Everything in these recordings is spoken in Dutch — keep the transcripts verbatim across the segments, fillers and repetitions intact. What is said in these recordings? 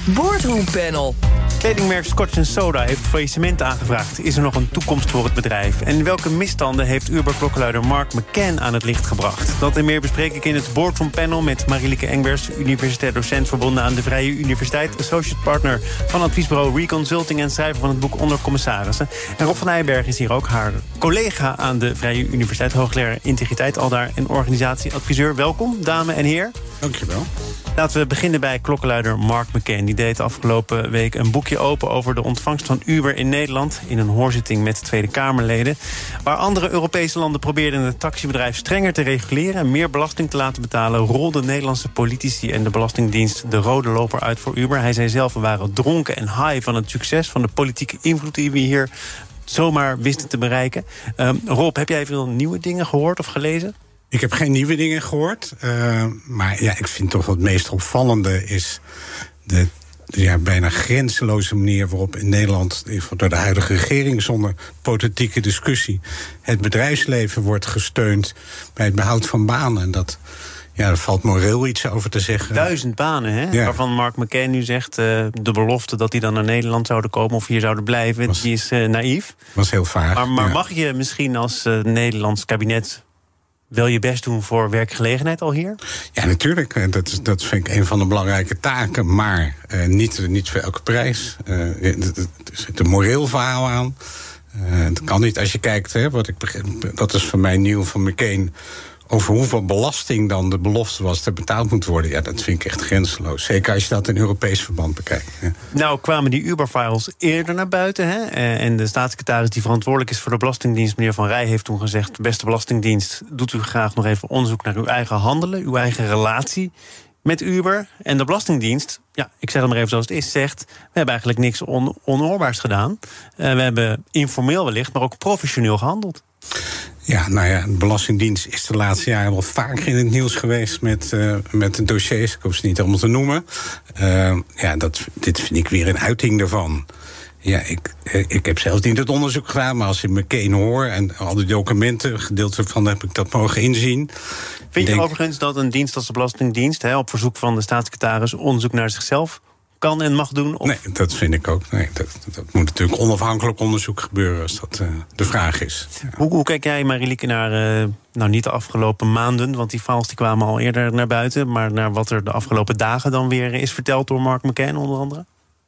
Boardroom Panel. Kledingmerk Scotch en Soda heeft faillissement aangevraagd. Is er nog een toekomst voor het bedrijf? En welke misstanden heeft Uber-klokkenluider Mark McCann aan het licht gebracht? Dat en meer bespreek ik in het Boardroom Panel met Marieke Engbers, universitair docent verbonden aan de Vrije Universiteit, associate partner van adviesbureau Reconsulting en schrijver van het boek Onder Commissarissen. En Rob van Eijberg is hier ook, haar collega aan de Vrije Universiteit, hoogleraar integriteit aldaar en organisatieadviseur. Welkom, dame en heer. Dankjewel. Laten we beginnen bij klokkenluider Mark McCann. Die deed afgelopen week een boekje open over de ontvangst van Uber in Nederland in een hoorzitting met Tweede Kamerleden. Waar andere Europese landen probeerden het taxibedrijf strenger te reguleren en meer belasting te laten betalen, rolden Nederlandse politici en de Belastingdienst de rode loper uit voor Uber. Hij zei zelf, we waren dronken en high van het succes van de politieke invloed die we hier zomaar wisten te bereiken. Um, Rob, heb jij veel nieuwe dingen gehoord of gelezen? Ik heb geen nieuwe dingen gehoord. Uh, maar ja, ik vind toch het meest opvallende is de, de ja, bijna grenzeloze manier waarop in Nederland, door de huidige regering zonder politieke discussie, het bedrijfsleven wordt gesteund bij het behoud van banen. En dat, ja, daar valt moreel iets over te zeggen. Duizend banen, hè? Ja. Waarvan Mark McCann nu zegt, uh, de belofte dat die dan naar Nederland zouden komen of hier zouden blijven, was, die is uh, naïef. Was heel vaag. Maar, maar ja. mag je misschien als uh, Nederlands kabinet wil je best doen voor werkgelegenheid al hier? Ja, natuurlijk. Dat, is, dat vind ik een van de belangrijke taken. Maar uh, niet, niet voor elke prijs. Uh, er zit een moreel verhaal aan. Uh, dat kan niet. Als je kijkt, hè, wat ik begrijp, dat is voor mij nieuw van McCain, over hoeveel belasting dan de belofte was dat betaald moet worden. Ja, dat vind ik echt grenzeloos. Zeker als je dat in Europees verband bekijkt. Ja. Nou kwamen die Uber-files eerder naar buiten. Hè? En de staatssecretaris die verantwoordelijk is voor de Belastingdienst, meneer Van Rij, heeft toen gezegd, beste Belastingdienst, doet u graag nog even onderzoek naar uw eigen handelen, uw eigen relatie met Uber. En de Belastingdienst, ja, ik zeg het maar even zoals het is, zegt, we hebben eigenlijk niks on- onoorbaars gedaan. Uh, we hebben informeel wellicht, maar ook professioneel gehandeld. Ja, nou ja, de Belastingdienst is de laatste jaren wel vaker in het nieuws geweest met, uh, met de dossiers. Ik hoef ze niet allemaal te noemen. Uh, ja, dat, dit vind ik weer een uiting daarvan. Ja, ik, ik heb zelfs niet het onderzoek gedaan, maar als ik McCain hoor en al die documenten, gedeelte van heb ik dat mogen inzien. Vind je denk, overigens dat een dienst als de Belastingdienst, hè, op verzoek van de staatssecretaris, onderzoek naar zichzelf kan en mag doen? Of? Nee, dat vind ik ook. Nee, dat, dat moet natuurlijk onafhankelijk onderzoek gebeuren als dat uh, de vraag is. Ja. Hoe, hoe kijk jij, Marieke, naar, uh, nou niet de afgelopen maanden, want die files die kwamen al eerder naar buiten, maar naar wat er de afgelopen dagen dan weer is verteld door Mark McCann onder andere?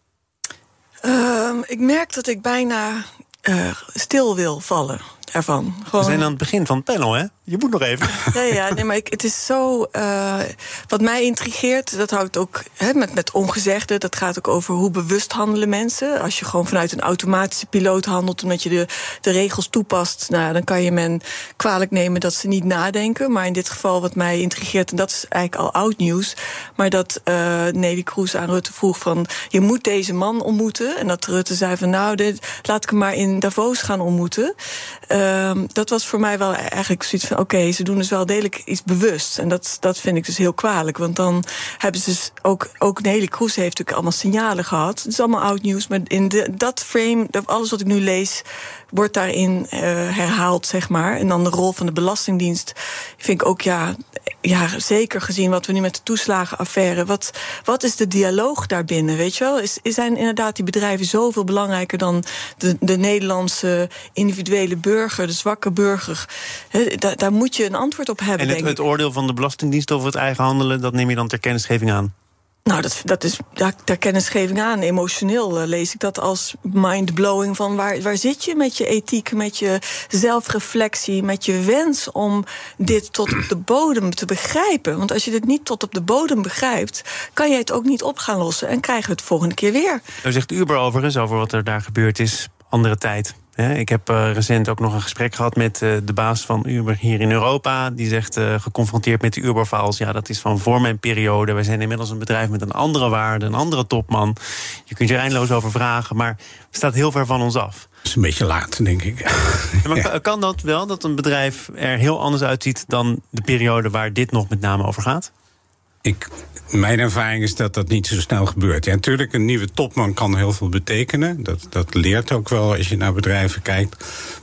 Uh, ik merk dat ik bijna uh, stil wil vallen ervan. Gewoon. We zijn aan het begin van het panel, hè? Je moet nog even. Ja, ja, nee, maar ik, het is zo. Uh, wat mij intrigeert, dat houdt ook he, met, met ongezegde. Dat gaat ook over hoe bewust handelen mensen. Als je gewoon vanuit een automatische piloot handelt, omdat je de, de regels toepast, nou, dan kan je men kwalijk nemen dat ze niet nadenken. Maar in dit geval, wat mij intrigeert, en dat is eigenlijk al oud nieuws, maar dat uh, Neelie Kroes aan Rutte vroeg van, je moet deze man ontmoeten. En dat Rutte zei van, nou, dit, laat ik hem maar in Davos gaan ontmoeten. Uh, dat was voor mij wel eigenlijk zoiets van, oké, okay, ze doen dus wel degelijk iets bewust. En dat, dat vind ik dus heel kwalijk. Want dan hebben ze dus ook, ook Neelie Kroes heeft natuurlijk allemaal signalen gehad. Het is allemaal oud nieuws, maar in de, dat frame, alles wat ik nu lees, wordt daarin uh, herhaald, zeg maar. En dan de rol van de Belastingdienst vind ik ook, ja, ja, zeker gezien wat we nu met de toeslagenaffaire, wat, wat is de dialoog daarbinnen, weet je wel? Is, zijn inderdaad die bedrijven zoveel belangrijker dan de, de Nederlandse individuele burger, de zwakke burger? He, da, daar moet je een antwoord op hebben, en het, denk ik. het oordeel van de Belastingdienst over het eigen handelen, dat neem je dan ter kennisgeving aan? Nou, dat, dat is daar, ter kennisgeving aan. Emotioneel uh, lees ik dat als mindblowing van waar, waar zit je met je ethiek, met je zelfreflectie, met je wens om dit tot op de bodem te begrijpen. Want als je dit niet tot op de bodem begrijpt, kan je het ook niet op gaan lossen en krijgen we het volgende keer weer. Nou zegt Uber overigens over wat er daar gebeurd is, andere tijd. Ik heb uh, recent ook nog een gesprek gehad met uh, de baas van Uber hier in Europa. Die zegt, uh, geconfronteerd met de Uber-files, ja, dat is van voor mijn periode. Wij zijn inmiddels een bedrijf met een andere waarde, een andere topman. Je kunt je er eindeloos over vragen, maar het staat heel ver van ons af. Dat is een beetje laat, denk ik. Ja, maar ja. Kan dat wel, dat een bedrijf er heel anders uitziet dan de periode waar dit nog met name over gaat? Ik, mijn ervaring is dat dat niet zo snel gebeurt. Ja, natuurlijk, een nieuwe topman kan heel veel betekenen. Dat, dat leert ook wel als je naar bedrijven kijkt.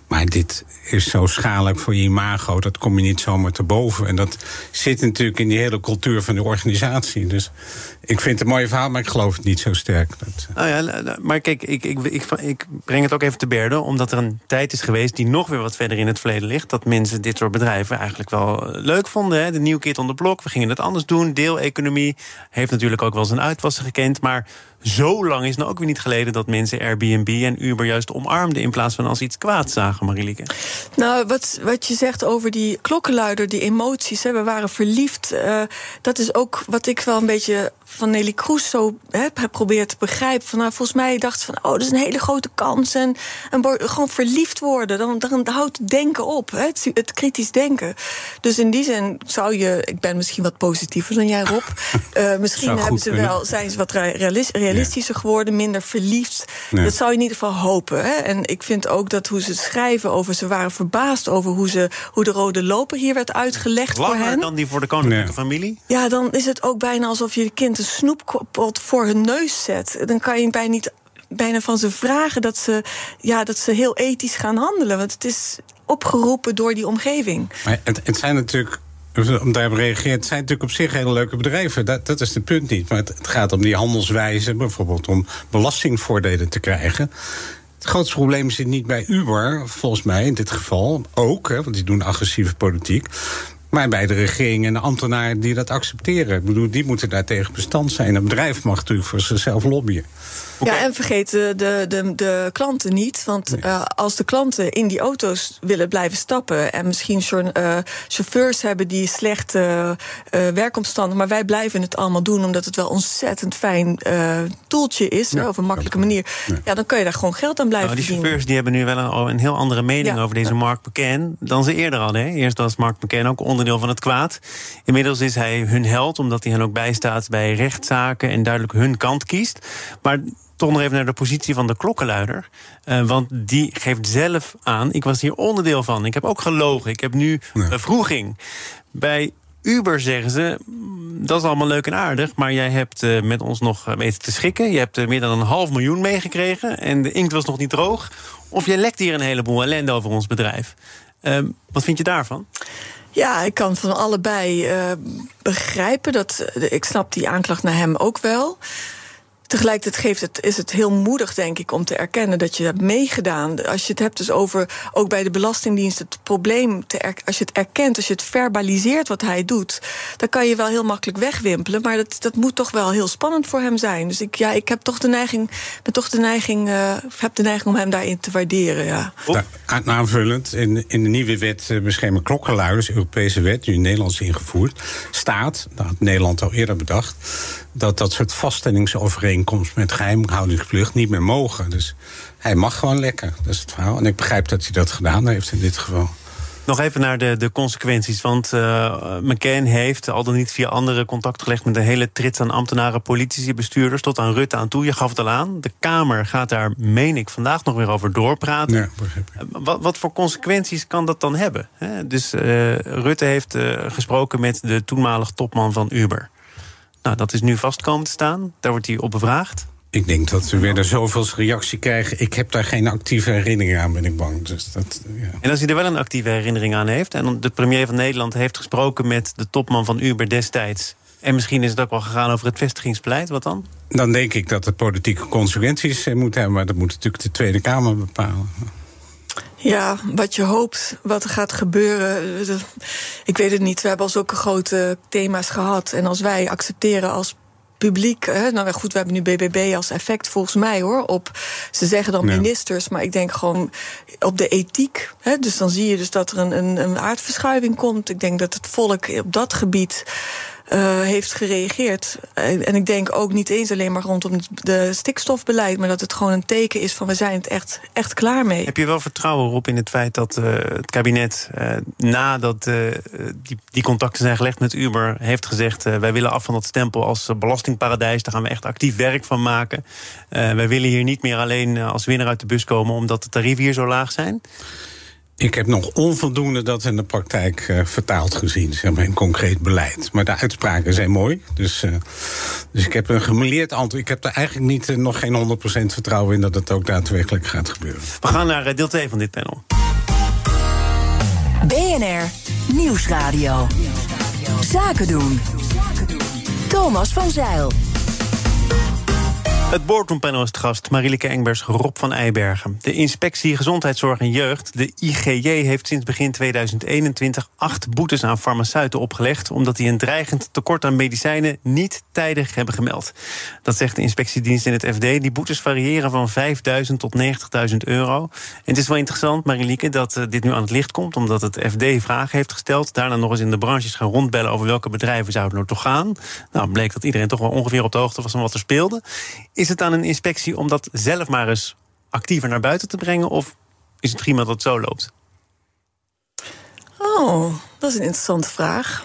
Maar dit is zo schadelijk voor je imago, dat kom je niet zomaar te boven. En dat zit natuurlijk in die hele cultuur van de organisatie. Dus ik vind het een mooi verhaal, maar ik geloof het niet zo sterk. Dat, oh ja, maar kijk, ik, ik, ik, ik breng het ook even te berde, omdat er een tijd is geweest die nog weer wat verder in het verleden ligt, dat mensen dit soort bedrijven eigenlijk wel leuk vonden. Hè? De New Kid on the Block, we gingen het anders doen. Deeleconomie heeft natuurlijk ook wel zijn uitwassen gekend, maar zo lang is het nou ook weer niet geleden dat mensen Airbnb en Uber juist omarmden in plaats van als iets kwaads zagen, Marielike. Nou, wat, wat je zegt over die klokkenluider, die emoties, hè, we waren verliefd. Uh, dat is ook wat ik wel een beetje van Neelie Kroes zo heb geprobeerd te begrijpen. Van, nou, volgens mij dacht ze van, oh, dat is een hele grote kans. En, en gewoon verliefd worden, dan, dan houdt het denken op. Hè, het, het kritisch denken. Dus in die zin zou je, ik ben misschien wat positiever dan jij, Rob. Uh, misschien hebben ze wel, zijn ze wat realistisch. realistischer geworden, minder verliefd. Nee. Dat zou je in ieder geval hopen. Hè? En ik vind ook dat hoe ze schrijven over, ze waren verbaasd over hoe, ze, hoe de rode loper hier werd uitgelegd Langer voor hen. Dan die voor de koninklijke nee. familie? Ja, dan is het ook bijna alsof je je kind een snoeppot voor hun neus zet. Dan kan je bijna niet bijna van ze vragen dat ze, ja, dat ze heel ethisch gaan handelen. Want het is opgeroepen door die omgeving. Maar het, het zijn natuurlijk, om daarop te reageren, het zijn natuurlijk op zich hele leuke bedrijven. Dat, dat is het punt niet. Maar het, het gaat om die handelswijze, bijvoorbeeld om belastingvoordelen te krijgen. Het grootste probleem zit niet bij Uber, volgens mij in dit geval ook, hè, want die doen agressieve politiek. Maar bij de regering en de ambtenaren die dat accepteren. Ik bedoel, die moeten daar tegen bestand zijn. Een bedrijf mag natuurlijk voor zichzelf lobbyen. Okay. Ja, en vergeet de, de, de, de klanten niet. Want nee. uh, als de klanten in die auto's willen blijven stappen en misschien uh, chauffeurs hebben die slechte uh, werkomstandigheden, maar wij blijven het allemaal doen omdat het wel ontzettend fijn uh, toeltje is, ja, hè, op een makkelijke manier. Nee. Ja, dan kun je daar gewoon geld aan blijven nou, die verdienen. Chauffeurs die hebben nu wel een, een heel andere mening ja. over deze Mark McCann dan ze eerder hadden. Hè? Eerst was Mark McCann ook onderdeel van het kwaad. Inmiddels is hij hun held, omdat hij hen ook bijstaat bij rechtszaken en duidelijk hun kant kiest. Maar toch nog even naar de positie van de klokkenluider. Uh, want die geeft zelf aan, ik was hier onderdeel van. Ik heb ook gelogen, ik heb nu nee. bevroeging. Bij Uber zeggen ze, dat is allemaal leuk en aardig, maar jij hebt uh, met ons nog weten te schikken. Je hebt uh, meer dan een half miljoen meegekregen en de inkt was nog niet droog. Of je lekt hier een heleboel ellende over ons bedrijf. Uh, wat vind je daarvan? Ja, ik kan van allebei uh, begrijpen. Dat, uh, ik snap die aanklacht naar hem ook wel. Tegelijkertijd geeft het, is het heel moedig, denk ik, om te erkennen dat je hebt meegedaan. Als je het hebt dus over, ook bij de Belastingdienst, het probleem, te er, als je het erkent, als je het verbaliseert wat hij doet, dan kan je wel heel makkelijk wegwimpelen. Maar dat, dat moet toch wel heel spannend voor hem zijn. Dus ik, ja, ik heb toch de neiging, ben toch de neiging, uh, heb de neiging om hem daarin te waarderen. Ja. Nou, aanvullend, in, in de nieuwe wet bescherming klokkenluiders, Europese wet, die in Nederland is ingevoerd, staat, dat had Nederland al eerder bedacht, dat dat soort vaststellingsovereenkomst met geheimhoudingsplicht niet meer mogen. Dus hij mag gewoon lekker, dat is het verhaal. En ik begrijp dat hij dat gedaan heeft in dit geval. Nog even naar de, de consequenties, want uh, McCann heeft al dan niet via anderen contact gelegd met een hele trits aan ambtenaren, politici, bestuurders, tot aan Rutte aan toe. Je gaf het al aan. De Kamer gaat daar, meen ik, vandaag nog weer over doorpraten. Ja, begrijp ik. Uh, wat, wat voor consequenties kan dat dan hebben? He, dus uh, Rutte heeft uh, gesproken met de toenmalig topman van Uber. Nou, dat is nu vast komen te staan. Daar wordt hij op bevraagd. Ik denk dat we weer er zoveel reactie krijgen. Ik heb daar geen actieve herinnering aan, ben ik bang. Dus dat, ja. En als hij er wel een actieve herinnering aan heeft, en de premier van Nederland heeft gesproken met de topman van Uber destijds, en misschien is het ook wel gegaan over het vestigingsbeleid, wat dan? Dan denk ik dat het politieke consequenties moet hebben, maar dat moet natuurlijk de Tweede Kamer bepalen. Ja, wat je hoopt, wat er gaat gebeuren, ik weet het niet. We hebben al zulke grote thema's gehad. En als wij accepteren als publiek, hè, nou goed, we hebben nu B B B als effect volgens mij hoor. Op, ze zeggen dan ja. ministers, maar ik denk gewoon op de ethiek. Hè, dus dan zie je dus dat er een, een, een aardverschuiving komt. Ik denk dat het volk op dat gebied Uh, heeft gereageerd. En, en ik denk ook niet eens alleen maar rondom het de stikstofbeleid, maar dat het gewoon een teken is van we zijn het echt, echt klaar mee. Heb je wel vertrouwen, Rob, in het feit dat uh, het kabinet uh, nadat uh, die, die contacten zijn gelegd met Uber heeft gezegd uh, wij willen af van dat stempel als uh, belastingparadijs, daar gaan we echt actief werk van maken. Uh, wij willen hier niet meer alleen uh, als winnaar uit de bus komen omdat de tarieven hier zo laag zijn? Ik heb nog onvoldoende dat in de praktijk uh, vertaald gezien, zeg maar, in concreet beleid. Maar de uitspraken zijn mooi. Dus, uh, dus ik heb een gemêleerd antwoord. Ik heb er eigenlijk niet, uh, nog geen honderd procent vertrouwen in dat het ook daadwerkelijk gaat gebeuren. We gaan naar uh, deel twee van dit panel. B N R Nieuwsradio. Zaken doen. Thomas van Zeil. Het boardroompanel is te gast, Marieleke Engbers, Rob van Eibergen. De Inspectie Gezondheidszorg en Jeugd, de I G J, heeft sinds begin tweeduizend eenentwintig acht boetes aan farmaceuten opgelegd, omdat die een dreigend tekort aan medicijnen niet tijdig hebben gemeld. Dat zegt de inspectiedienst in het F D. Die boetes variëren van vijfduizend tot negentigduizend euro. En het is wel interessant, Marieleke, dat uh, dit nu aan het licht komt, omdat het F D vragen heeft gesteld. Daarna nog eens in de branches gaan rondbellen over welke bedrijven zouden er toch gaan. Nou, bleek dat iedereen toch wel ongeveer op de hoogte was van wat er speelde. Is het aan een inspectie om dat zelf maar eens actiever naar buiten te brengen, of is het prima dat het zo loopt? Oh, dat is een interessante vraag.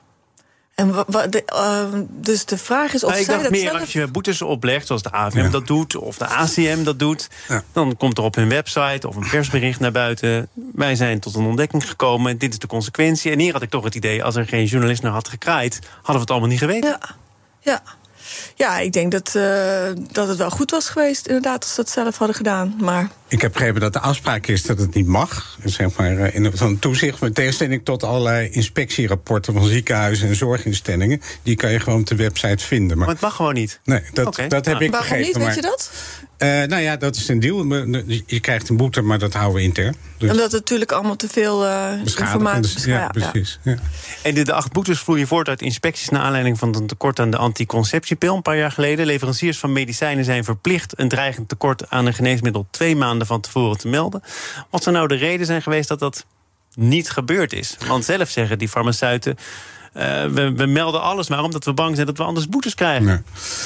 En wa, wa, de, uh, dus de vraag is of nou, ik zij dacht dat meer zelf... als je boetes oplegt, zoals de A V M Ja. dat doet, of de A C M dat doet, ja. Dan komt er op hun website of een persbericht naar buiten: wij zijn tot een ontdekking gekomen, dit is de consequentie. En hier had ik toch het idee, als er geen journalist naar had gekraaid, hadden we het allemaal niet geweten. Ja, ja. Ja, ik denk dat, uh, dat het wel goed was geweest, inderdaad, als ze dat zelf hadden gedaan. Maar Ik heb begrepen dat de afspraak is dat het niet mag. Zeg maar, in zo'n toezicht, met tegenstelling tot allerlei inspectierapporten van ziekenhuizen en zorginstellingen. Die kan je gewoon op de website vinden. Maar, Maar het mag gewoon niet. Nee, dat, Okay. dat heb Nou, ik waarom begrepen. niet, maar, weet je dat? Uh, nou ja, dat is een deal. Je krijgt een boete, maar dat houden we intern. Dus Omdat het natuurlijk allemaal te veel uh, informatie dus, ja, beschadigt. Ja, precies. Ja. En de, de acht boetes vloeien voort uit inspecties naar aanleiding van een tekort aan de anticonceptiepil een paar jaar geleden. Leveranciers van medicijnen zijn verplicht een dreigend tekort aan een geneesmiddel twee maanden van tevoren te melden. Wat zou nou de reden zijn geweest dat dat niet gebeurd is? Want zelf zeggen die farmaceuten, uh, we, we melden alles maar omdat we bang zijn dat we anders boetes krijgen. Ja.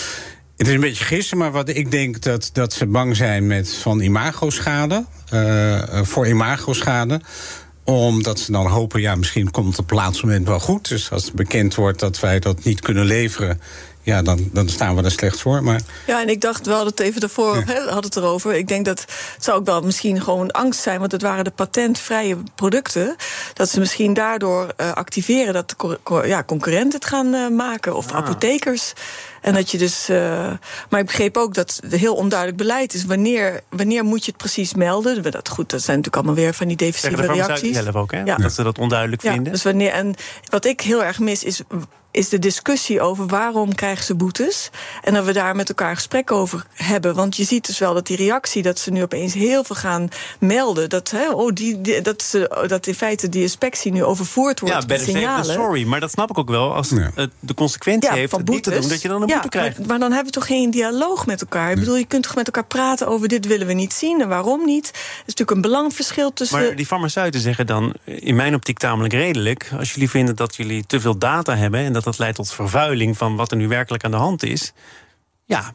Het is een beetje gissen, maar wat ik denk dat, dat ze bang zijn met van imagoschade, uh, voor imagoschade. Omdat ze dan hopen, ja, misschien komt het op het laatste moment wel goed. Dus als het bekend wordt dat wij dat niet kunnen leveren, ja, dan, dan staan we er slecht voor. Maar Ja, en ik dacht, we hadden het even daarvoor, Ja. hè, hadden het erover. Ik denk dat het zou ook wel misschien gewoon angst zijn, want het waren de patentvrije producten. Dat ze misschien daardoor uh, activeren dat de co- co- ja, concurrenten het gaan uh, maken, of Ah. apothekers. En dat je dus. Uh, maar ik begreep ook dat het heel onduidelijk beleid is. Wanneer, wanneer moet je het precies melden? Dat, goed, dat zijn natuurlijk allemaal weer van die Zeggen defensieve de farmaceuten reacties. zelf ook, hè? Ja. Dat ze dat onduidelijk Ja, vinden. dus wanneer, en wat ik heel erg mis is, is de discussie over waarom krijgen ze boetes. En dat we daar met elkaar een gesprek over hebben. Want je ziet dus wel dat die reactie, dat ze nu opeens heel veel gaan melden. Dat, hè, oh, die, die, dat, ze, dat in feite die inspectie nu overvoerd wordt Ja, met better safe signalen. than sorry. Maar dat snap ik ook wel. Als Ja. het de consequentie Ja, heeft van het niet te boetes. doen, dat je dan een Ja, boete krijgt. Maar, maar dan hebben we toch geen dialoog met elkaar. Ik bedoel, je kunt toch met elkaar praten over dit willen we niet zien en waarom niet. Er is natuurlijk een belangenverschil tussen. Maar die farmaceuten zeggen dan, in mijn optiek tamelijk redelijk, als jullie vinden dat jullie te veel data hebben en dat dat leidt tot vervuiling van wat er nu werkelijk aan de hand is, ja,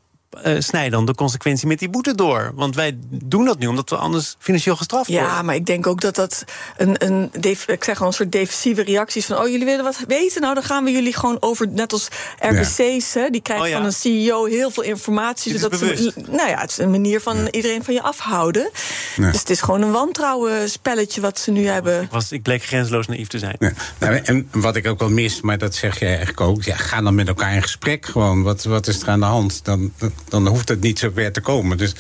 uh, snij dan de consequentie met die boete door. Want wij doen dat nu omdat we anders financieel gestraft worden. Ja, maar ik denk ook dat dat een, een ik zeg al, een soort defensieve reacties van, oh, jullie willen wat weten? Nou, dan gaan we jullie gewoon over, net als R B C's, hè, die krijgen Oh, ja. van een C E O heel veel informatie. Dit is zodat ze, bewust. nou ja, het is een manier van Ja. iedereen van je afhouden. Ja. Dus het is gewoon een wantrouwen spelletje wat ze nu hebben. Ik, was, ik bleek grenzeloos naïef te zijn. Ja. Nou, en wat ik ook wel mis, maar dat zeg jij eigenlijk ook, ja, ga dan met elkaar in gesprek gewoon. Wat, wat is er aan de hand? Dan, dan hoeft het niet zo ver te komen. Dus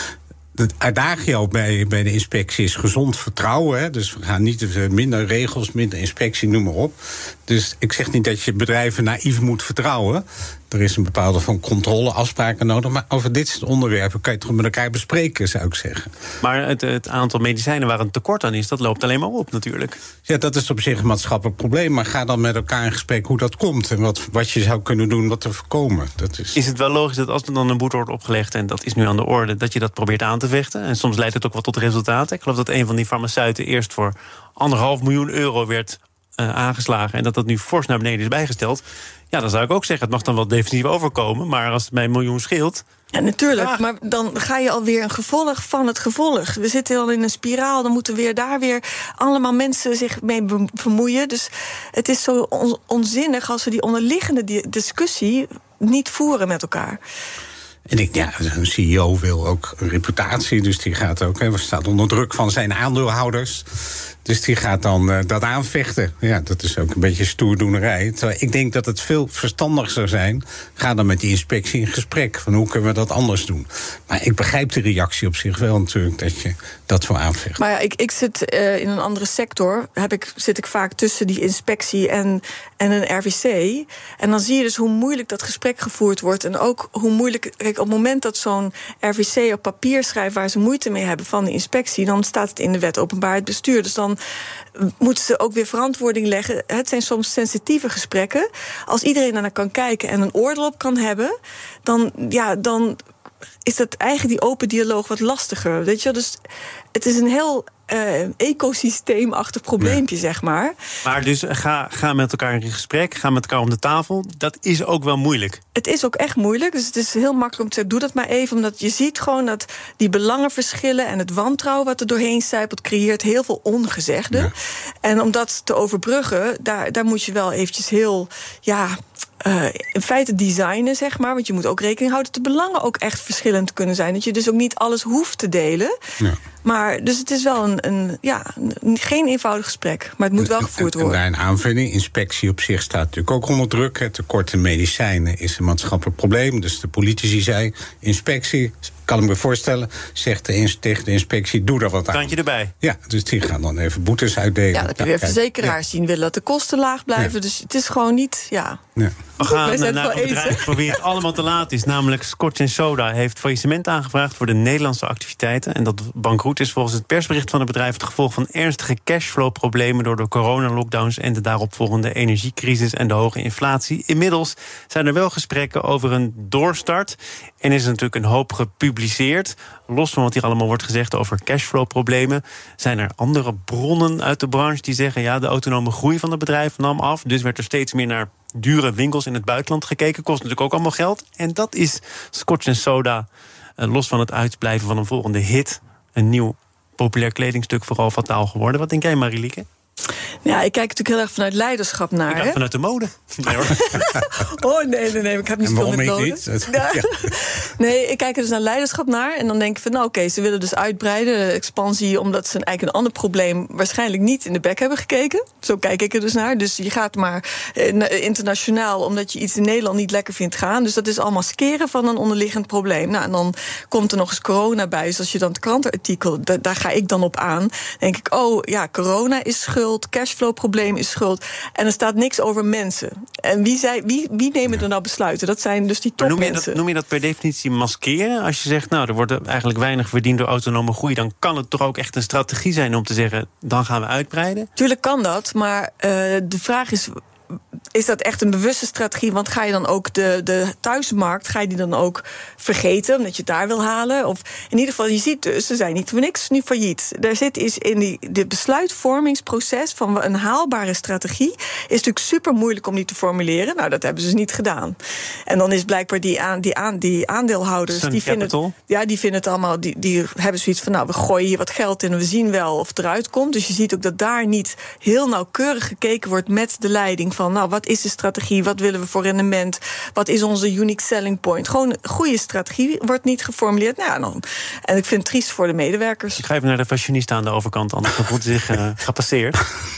het uitdaging bij, bij de inspectie is gezond vertrouwen. Hè? Dus we gaan niet minder regels, minder inspectie, noem maar op. Dus ik zeg niet dat je bedrijven naïef moet vertrouwen. Er is een bepaalde van controle, afspraken nodig. Maar over dit soort onderwerpen kan je het toch met elkaar bespreken, zou ik zeggen. Maar het, het aantal medicijnen waar een tekort aan is, dat loopt alleen maar op natuurlijk. Ja, dat is op zich een maatschappelijk probleem. Maar ga dan met elkaar in gesprek hoe dat komt. En wat, wat je zou kunnen doen wat te voorkomen. Dat is... Is het wel logisch dat als er dan een boete wordt opgelegd, en dat is nu aan de orde, dat je dat probeert aan te vechten? En soms leidt het ook wel tot resultaten. Ik geloof dat een van die farmaceuten eerst voor anderhalf miljoen euro werd uh, aangeslagen en dat dat nu fors naar beneden is bijgesteld. Ja, dan zou ik ook zeggen, het mag dan wel defensief overkomen, maar als het mij een miljoen scheelt. Ja, natuurlijk. Ja. Maar dan ga je alweer een gevolg van het gevolg. We zitten al in een spiraal. Dan moeten weer daar weer allemaal mensen zich mee bemoeien. Dus het is zo on- onzinnig als we die onderliggende di- discussie niet voeren met elkaar. En ik, ja, een C E O wil ook een reputatie, dus die gaat ook, hè, staat onder druk van zijn aandeelhouders. Dus die gaat dan uh, dat aanvechten. Ja, dat is ook een beetje stoerdoenerij. Terwijl ik denk dat het veel verstandiger zou zijn. Ga dan met die inspectie in gesprek. Van hoe kunnen we dat anders doen? Maar ik begrijp de reactie op zich wel natuurlijk, dat je dat wil aanvechten. Maar ja, ik, ik zit uh, in een andere sector. Heb ik, zit ik vaak tussen die inspectie en, en een R V C. En dan zie je dus hoe moeilijk dat gesprek gevoerd wordt. En ook hoe moeilijk. Kijk, op het moment dat zo'n R V C op papier schrijft waar ze moeite mee hebben van de inspectie, dan staat het in de wet openbaarheid bestuur. Dus dan moeten ze ook weer verantwoording leggen. Het zijn soms sensitieve gesprekken. Als iedereen daarnaar kan kijken en een oordeel op kan hebben, dan, ja, dan is dat eigenlijk die open dialoog wat lastiger. Weet je? Dus het is een heel uh, ecosysteemachtig probleempje, ja. zeg maar. Maar dus ga, ga met elkaar in gesprek, ga met elkaar om de tafel. Dat is ook wel moeilijk. Het is ook echt moeilijk. Dus het is heel makkelijk om te zeggen, doe dat maar even. Omdat je ziet gewoon dat die belangenverschillen en het wantrouwen wat er doorheen sijpelt, creëert heel veel ongezegden. Ja. En om dat te overbruggen, daar, daar moet je wel eventjes heel, ja, Uh, in feite designen, zeg maar. Want je moet ook rekening houden dat de belangen ook echt verschillend kunnen zijn. Dat je dus ook niet alles hoeft te delen. Ja. Maar dus het is wel een, een, ja, een, geen eenvoudig gesprek. Maar het moet wel gevoerd worden. En daar een aanvulling. Inspectie op zich staat natuurlijk ook onder druk. Het tekort aan medicijnen is een maatschappelijk probleem. Dus de politici zei, inspectie, kan ik me voorstellen, zegt de, tegen de inspectie, doe daar wat aan. Kantje erbij. Ja, dus die gaan dan even boetes uitdelen. Ja, dat heb je weer verzekeraars ja. zien willen dat de kosten laag blijven. Ja. Dus het is gewoon niet, ja. ja. We gaan naar een bedrijf waar het allemaal te laat is. Namelijk Scotch en Soda heeft faillissement aangevraagd voor de Nederlandse activiteiten. En dat bankroet is volgens het persbericht van het bedrijf het gevolg van ernstige cashflow-problemen door de coronalockdowns en de daaropvolgende energiecrisis en de hoge inflatie. Inmiddels zijn er wel gesprekken over een doorstart. En is er natuurlijk een hoop gepubliceerd. Los van wat hier allemaal wordt gezegd over cashflow-problemen, zijn er andere bronnen uit de branche die zeggen, ja, de autonome groei van het bedrijf nam af. Dus werd er steeds meer naar dure winkels in het buitenland gekeken. Kost natuurlijk ook allemaal geld. En dat is Scotch en Soda, uh, los van het uitblijven van een volgende hit, een nieuw populair kledingstuk, vooral fataal geworden. Wat denk jij, Marielieke? Ja, ik kijk natuurlijk heel erg vanuit leiderschap naar. Ik kijk vanuit de mode. Nee, hoor. oh, nee, nee, nee. Ik heb niet veel met mode. Niet? Ja. Ja. Nee, ik kijk er dus naar leiderschap naar. En dan denk ik van, nou oké, okay, ze willen dus uitbreiden, de expansie, omdat ze eigenlijk een ander probleem waarschijnlijk niet in de bek hebben gekeken. Zo kijk ik er dus naar. Dus je gaat maar internationaal, omdat je iets in Nederland niet lekker vindt gaan. Dus dat is allemaal skeren van een onderliggend probleem. Nou, en dan komt er nog eens corona bij. Dus als je dan het krantenartikel, da- daar ga ik dan op aan. denk ik, oh ja, corona is schuld. Cashflow-probleem is schuld. En er staat niks over mensen. En wie, zei, wie, wie nemen er nou besluiten? Dat zijn dus die topmensen. Noem je dat, noem je dat per definitie maskeren? Als je zegt, nou, er wordt eigenlijk weinig verdiend door autonome groei, dan kan het toch ook echt een strategie zijn om te zeggen, dan gaan we uitbreiden? Tuurlijk kan dat, maar uh, de vraag is, is dat echt een bewuste strategie? Want ga je dan ook de, de thuismarkt, ga je die dan ook vergeten, omdat je het daar wil halen? Of in ieder geval, je ziet dus, ze zijn niet voor niks nu failliet. Daar zit is in die de besluitvormingsproces van een haalbare strategie, is natuurlijk super moeilijk om die te formuleren. Nou, dat hebben ze dus niet gedaan. En dan is blijkbaar die, aan, die, aan, die aandeelhouders, Sun die vinden, het, ja, die vinden het allemaal, die, die hebben zoiets van, nou, we gooien hier wat geld in en we zien wel of het eruit komt. Dus je ziet ook dat daar niet heel nauwkeurig gekeken wordt met de leiding van, nou, wat is de strategie? Wat willen we voor rendement? Wat is onze unique selling point? Gewoon een goede strategie wordt niet geformuleerd. Nou, dan, en ik vind het triest voor de medewerkers. Ik ga even naar de fashionista aan de overkant, anders voelt hij zich uh, gepasseerd.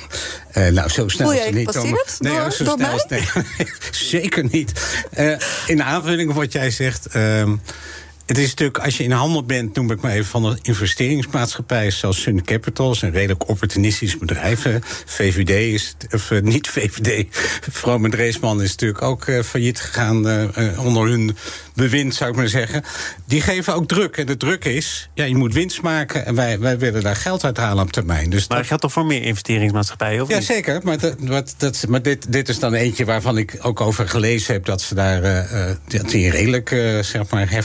Uh, nou, zo snel Voel is het niet. Gepasseerd? Nee, door, zo door snel is nee, zeker niet. Uh, in aanvulling op wat jij zegt, Uh, het is natuurlijk, als je in de handel bent, noem ik maar even, van een investeringsmaatschappij zoals Sun Capital, is een redelijk opportunistisch bedrijf. V V D is, of uh, niet V V D, mevrouw met Dreesman is natuurlijk ook uh, failliet gegaan uh, onder hun bewind, zou ik maar zeggen. Die geven ook druk. En de druk is, ja, je moet winst maken en wij, wij willen daar geld uit halen op termijn. Dus maar dat geldt toch voor meer investeringsmaatschappijen, of ja, niet? Zeker. Maar, dat, wat, dat, maar dit, dit is dan eentje waarvan ik ook over gelezen heb dat ze daar uh, dat die redelijk uh, zeg maar heftig Uh,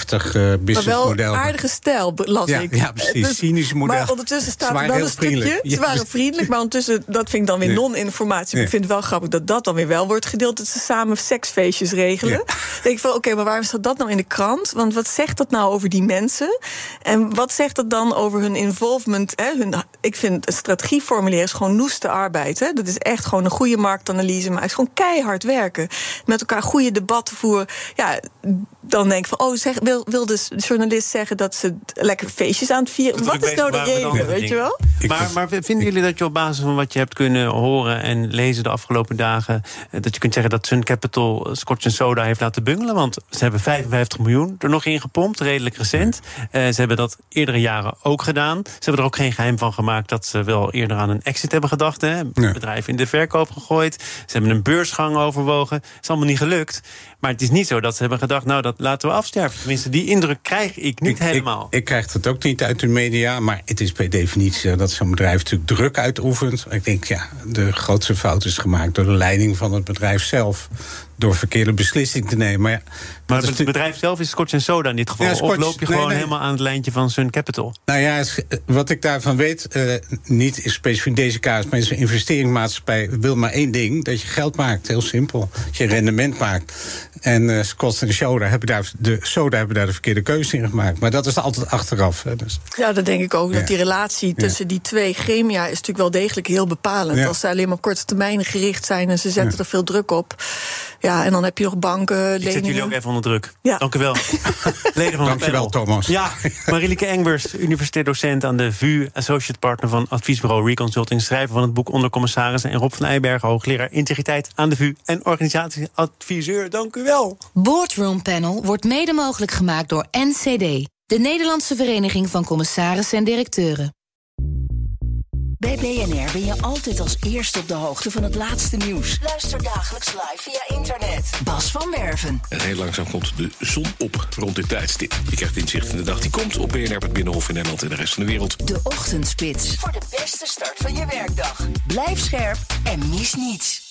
businessmodel. Maar wel aardige stijl, las ja, ik. Ja, precies. Dus, cynisch model. Maar ondertussen staat er er dan een stukje. Ja. Ze waren vriendelijk, maar ondertussen, dat vind ik dan weer nee. non-informatie. Maar nee. ik vind het wel grappig dat dat dan weer wel wordt gedeeld. Dat ze samen seksfeestjes regelen. Ja. Dan denk ik van, oké, okay, maar waarom staat dat nou in de krant? Want wat zegt dat nou over die mensen? En wat zegt dat dan over hun involvement? Hè? Hun, ik vind een strategieformulier is gewoon noeste arbeid. Hè? Dat is echt gewoon een goede marktanalyse. Maar het is gewoon keihard werken. Met elkaar goede debatten voeren. Ja, dan denk ik van, oh, zeg, wil, wil de journalist zeggen dat ze lekker feestjes aan het vieren? Wat is nou de reden, weet je wel? Maar, maar vinden jullie dat je op basis van wat je hebt kunnen horen en lezen de afgelopen dagen, dat je kunt zeggen dat Sun Capital Scotch and Soda heeft laten bungelen? Want ze hebben vijfenvijftig miljoen er nog in gepompt, redelijk recent. Uh, ze hebben dat eerdere jaren ook gedaan. Ze hebben er ook geen geheim van gemaakt dat ze wel eerder aan een exit hebben gedacht. Hè? Het nee. bedrijf in de verkoop gegooid. Ze hebben een beursgang overwogen. Het is allemaal niet gelukt. Maar het is niet zo dat ze hebben gedacht, nou, dat laten we afsterven. Tenminste, die indruk krijg ik niet ik, helemaal. Ik, ik krijg het ook niet uit de media, maar het is per definitie dat zo'n bedrijf natuurlijk druk uitoefent. Ik denk, ja, de grootste fout is gemaakt door de leiding van het bedrijf zelf. Door verkeerde beslissing te nemen. Maar, ja, maar het bedrijf zelf is Scotch and Soda in dit geval. Ja, Scotch, of loop je gewoon nee, nee. helemaal aan het lijntje van Sun Capital? Nou ja, wat ik daarvan weet, uh, niet specifiek in deze kaart, maar in zo'n investeringsmaatschappij wil maar één ding, dat je geld maakt. Heel simpel. Dat je rendement maakt. En uh, Scotch and Soda hebben daar de Soda hebben daar de verkeerde keuze in gemaakt. Maar dat is altijd achteraf. Hè, dus. Ja, dat denk ik ook. Ja. Dat die relatie tussen ja. die twee gremia is natuurlijk wel degelijk heel bepalend. Ja. Als ze alleen maar op korte termijn gericht zijn en ze zetten ja. er veel druk op. Ja, en dan heb je nog banken, leningen. Ik zet jullie ook even onder druk. Ja. Dank u wel. Leden van Dank je wel, Thomas. Ja, Marieleke Engbers, universitair docent aan de V U, associate partner van adviesbureau Reconsulting, schrijver van het boek Onder Commissarissen, en Rob van Eybergen, hoogleraar integriteit aan de V U en organisatieadviseur. Dank u wel. Boardroom Panel wordt mede mogelijk gemaakt door N C D, de Nederlandse Vereniging van Commissarissen en Directeuren. Bij B N R ben je altijd als eerste op de hoogte van het laatste nieuws. Luister dagelijks live via internet. Bas van Werven. En heel langzaam komt de zon op rond dit tijdstip. Je krijgt inzicht in de dag die komt op B N R, het Binnenhof in Nederland en de rest van de wereld. De Ochtendspits. Voor de beste start van je werkdag. Blijf scherp en mis niets.